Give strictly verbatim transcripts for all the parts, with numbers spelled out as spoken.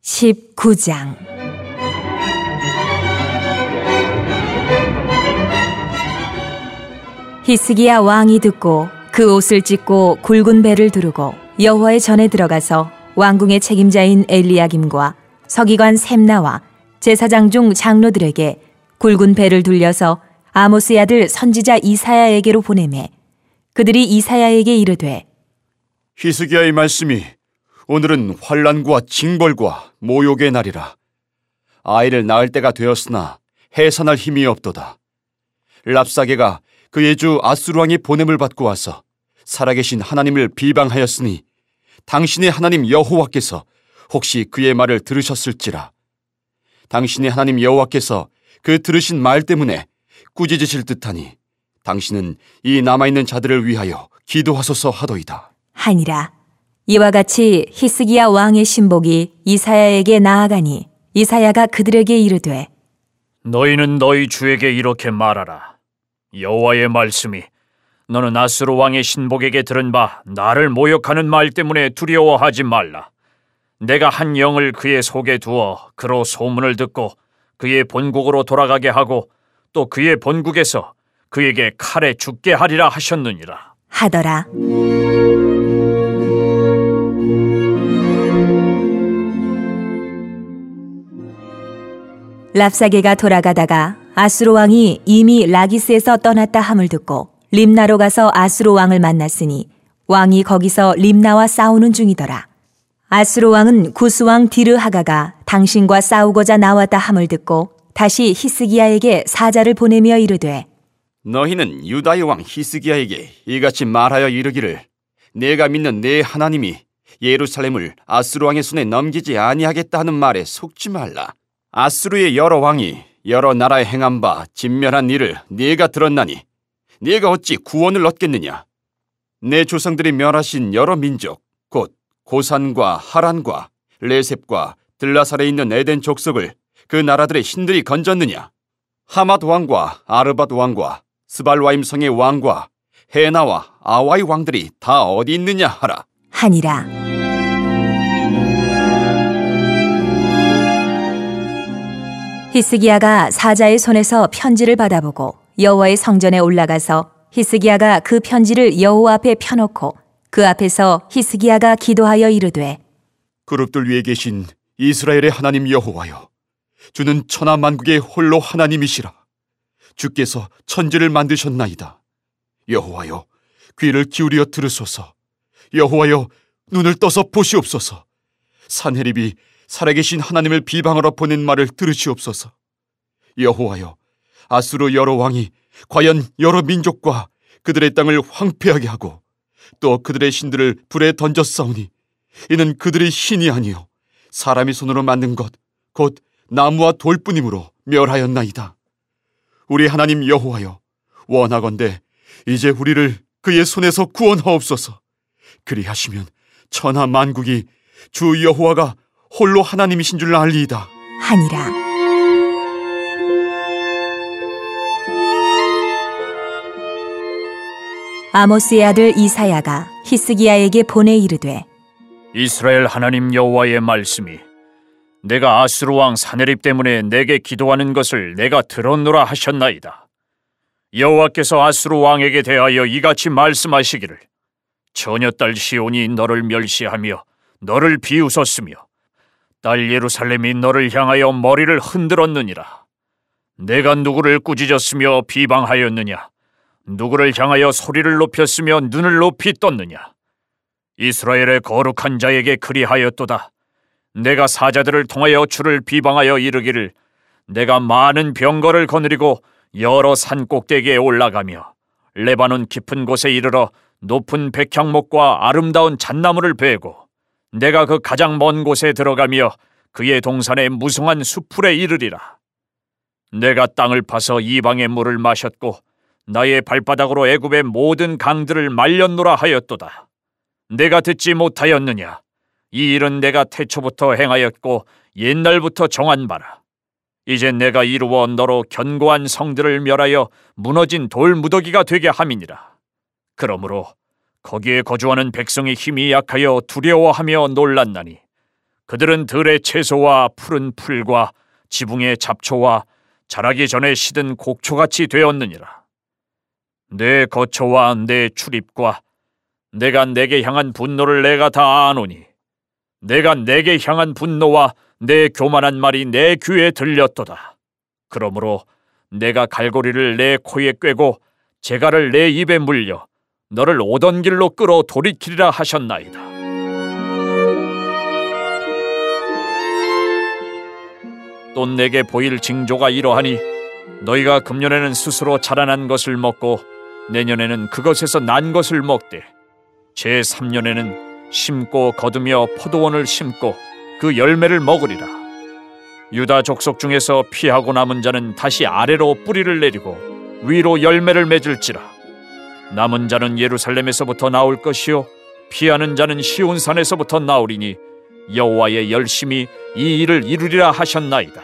십구 장. 히스기야 왕이 듣고 그 옷을 찢고 굵은 배를 두르고 여호와의 전에 들어가서 왕궁의 책임자인 엘리야김과 서기관 셈나와 제사장 중 장로들에게 굵은 배를 둘려서 아모스의 아들 선지자 이사야에게로 보내매 그들이 이사야에게 이르되 히스기야의 말씀이 오늘은 환난과 징벌과 모욕의 날이라. 아이를 낳을 때가 되었으나 해산할 힘이 없도다. 랍사게가 그의 주 아수르 왕의 보냄을 받고 와서 살아계신 하나님을 비방하였으니 당신의 하나님 여호와께서 혹시 그의 말을 들으셨을지라. 당신의 하나님 여호와께서 그 들으신 말 때문에 꾸짖으실 듯하니 당신은 이 남아있는 자들을 위하여 기도하소서 하도이다 하니라. 이와 같이 히스기야 왕의 신복이 이사야에게 나아가니 이사야가 그들에게 이르되 너희는 너희 주에게 이렇게 말하라. 여호와의 말씀이 너는 아수르 왕의 신복에게 들은 바 나를 모욕하는 말 때문에 두려워하지 말라. 내가 한 영을 그의 속에 두어 그로 소문을 듣고 그의 본국으로 돌아가게 하고 또 그의 본국에서 그에게 칼에 죽게 하리라 하셨느니라 하더라. 랍사게가 돌아가다가 아수르 왕이 이미 라기스에서 떠났다 함을 듣고 림나로 가서 아수르 왕을 만났으니 왕이 거기서 림나와 싸우는 중이더라. 아수르 왕은 구스 왕 디르하가가 당신과 싸우고자 나왔다 함을 듣고 다시 히스기야에게 사자를 보내며 이르되 너희는 유다의 왕 히스기야에게 이같이 말하여 이르기를 내가 믿는 내 하나님이 예루살렘을 아수르 왕의 손에 넘기지 아니하겠다 하는 말에 속지 말라. 아수르의 여러 왕이 여러 나라에 행한 바 진멸한 일을 네가 들었나니 네가 어찌 구원을 얻겠느냐. 내 조상들이 멸하신 여러 민족 곧 고산과 하란과 레셉과 들라살에 있는 에덴 족속을 그 나라들의 신들이 건졌느냐. 하맛 왕과 아르밧 왕과 스발와임 성의 왕과 헤나와 아와이 왕들이 다 어디 있느냐 하라 하니라. 히스기야가 사자의 손에서 편지를 받아보고 여호와의 성전에 올라가서 히스기야가 그 편지를 여호와 앞에 펴놓고 그 앞에서 히스기야가 기도하여 이르되 그룹들 위에 계신 이스라엘의 하나님 여호와여, 주는 천하 만국의 홀로 하나님이시라. 주께서 천지를 만드셨나이다. 여호와여, 귀를 기울여 들으소서. 여호와여, 눈을 떠서 보시옵소서. 산헤립이 살아계신 하나님을 비방하러 보낸 말을 들으시옵소서. 여호와여, 아수르 여러 왕이 과연 여러 민족과 그들의 땅을 황폐하게 하고 또 그들의 신들을 불에 던졌사오니 이는 그들의 신이 아니요 사람의 손으로 만든 것 곧 나무와 돌뿐이므로 멸하였나이다. 우리 하나님 여호와여, 원하건대 이제 우리를 그의 손에서 구원하옵소서. 그리하시면 천하 만국이 주 여호와가 홀로 하나님이신 줄 알리이다 하니라. 아모스의 아들 이사야가 히스기야에게 보내 이르되 이스라엘 하나님 여호와의 말씀이 내가 아수르 왕 산헤립 때문에 내게 기도하는 것을 내가 들었노라 하셨나이다. 여호와께서 아수르 왕에게 대하여 이같이 말씀하시기를 처녀딸 시온이 너를 멸시하며 너를 비웃었으며 딸 예루살렘이 너를 향하여 머리를 흔들었느니라. 내가 누구를 꾸짖었으며 비방하였느냐? 누구를 향하여 소리를 높였으며 눈을 높이 떴느냐? 이스라엘의 거룩한 자에게 그리하였도다. 내가 사자들을 통하여 주를 비방하여 이르기를 내가 많은 병거를 거느리고 여러 산 꼭대기에 올라가며 레바논 깊은 곳에 이르러 높은 백향목과 아름다운 잣나무를 베고 내가 그 가장 먼 곳에 들어가며 그의 동산의 무성한 수풀에 이르리라. 내가 땅을 파서 이방의 물을 마셨고 나의 발바닥으로 애굽의 모든 강들을 말렸노라 하였도다. 내가 듣지 못하였느냐? 이 일은 내가 태초부터 행하였고 옛날부터 정한 바라. 이제 내가 이루어 너로 견고한 성들을 멸하여 무너진 돌무더기가 되게 함이니라. 그러므로 거기에 거주하는 백성의 힘이 약하여 두려워하며 놀랐나니 그들은 들의 채소와 푸른 풀과 지붕의 잡초와 자라기 전에 시든 곡초같이 되었느니라. 내 거처와 내 출입과 내가 내게 향한 분노를 내가 다 아노니 내가 내게 향한 분노와 내 교만한 말이 내 귀에 들렸도다. 그러므로 내가 갈고리를 내 코에 꿰고 재갈을 내 입에 물려 너를 오던 길로 끌어 돌이키리라 하셨나이다. 또 내게 보일 징조가 이러하니 너희가 금년에는 스스로 자라난 것을 먹고 내년에는 그것에서 난 것을 먹되 제삼 년에는 심고 거두며 포도원을 심고 그 열매를 먹으리라. 유다 족속 중에서 피하고 남은 자는 다시 아래로 뿌리를 내리고 위로 열매를 맺을지라. 남은 자는 예루살렘에서부터 나올 것이요 피하는 자는 시온산에서부터 나오리니 여호와의 열심히 이 일을 이루리라 하셨나이다.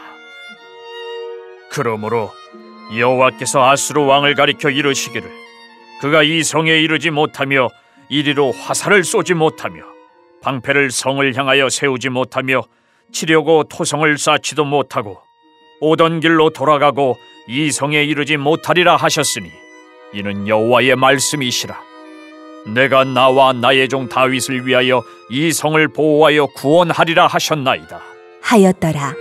그러므로 여호와께서 아수르 왕을 가리켜 이르시기를 그가 이 성에 이르지 못하며 이리로 화살을 쏘지 못하며 방패를 성을 향하여 세우지 못하며 치려고 토성을 쌓지도 못하고 오던 길로 돌아가고 이 성에 이르지 못하리라 하셨으니 이는 여호와의 말씀이시라. 내가 나와 나의 종 다윗을 위하여 이 성을 보호하여 구원하리라 하셨나이다 하였더라.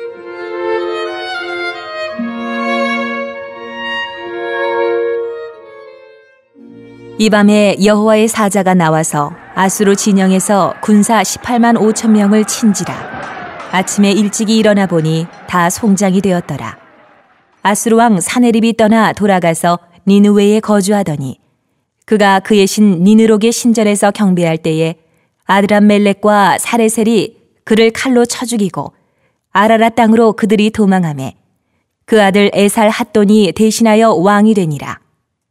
이 밤에 여호와의 사자가 나와서 아수르 진영에서 군사 십팔만 오천 명을 친지라. 아침에 일찍이 일어나 보니 다 송장이 되었더라. 아수르 왕 사네립이 떠나 돌아가서 니느웨에 거주하더니 그가 그의 신 니느록의 신전에서 경배할 때에 아드람멜렉과 사레셀이 그를 칼로 쳐 죽이고 아라랏 땅으로 그들이 도망하매 그 아들 에살 핫돈이 대신하여 왕이 되니라.